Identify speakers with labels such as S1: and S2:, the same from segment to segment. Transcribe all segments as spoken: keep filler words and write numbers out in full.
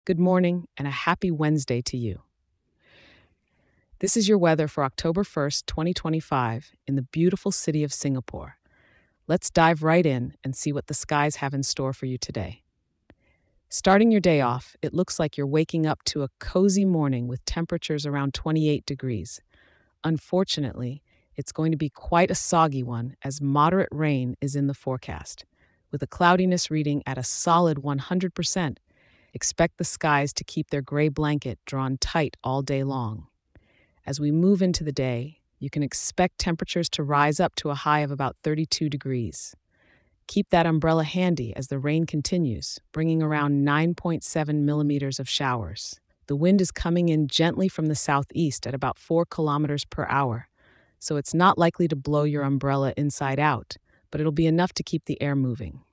S1: Good morning and a happy Wednesday to you. This is your weather for October first, twenty twenty-five, in the beautiful city of Singapore. Let's dive right in and see what the skies have in store for you today. Starting your day off, it looks like you're waking up to a cozy morning with temperatures around twenty-eight degrees. Unfortunately, it's going to be quite a soggy one as moderate rain is in the forecast. With a cloudiness reading at a solid one hundred percent, expect the skies to keep their gray blanket drawn tight all day long. As we move into the day, you can expect temperatures to rise up to a high of about thirty-two degrees. Keep that umbrella handy as the rain continues, bringing around nine point seven millimeters of showers. The wind is coming in gently from the southeast at about four kilometers per hour, so it's not likely to blow your umbrella inside out, but it'll be enough to keep the air moving.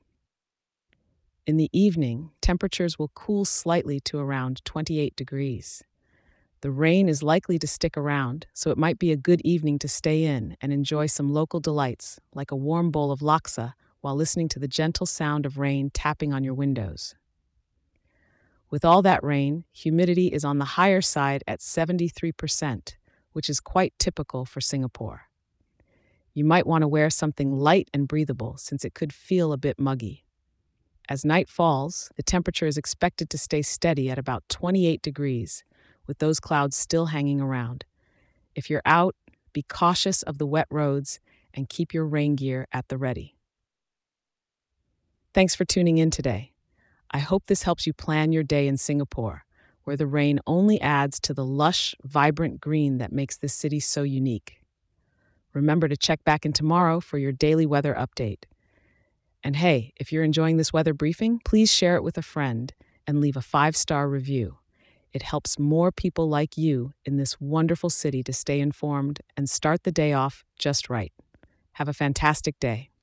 S1: In the evening, temperatures will cool slightly to around twenty-eight degrees. The rain is likely to stick around, so it might be a good evening to stay in and enjoy some local delights, like a warm bowl of laksa, while listening to the gentle sound of rain tapping on your windows. With all that rain, humidity is on the higher side at seventy-three percent, which is quite typical for Singapore. You might want to wear something light and breathable since it could feel a bit muggy. As night falls, the temperature is expected to stay steady at about twenty-eight degrees, with those clouds still hanging around. If you're out, be cautious of the wet roads and keep your rain gear at the ready. Thanks for tuning in today. I hope this helps you plan your day in Singapore, where the rain only adds to the lush, vibrant green that makes this city so unique. Remember to check back in tomorrow for your daily weather update. And hey, if you're enjoying this weather briefing, please share it with a friend and leave a five-star review. It helps more people like you in this wonderful city to stay informed and start the day off just right. Have a fantastic day.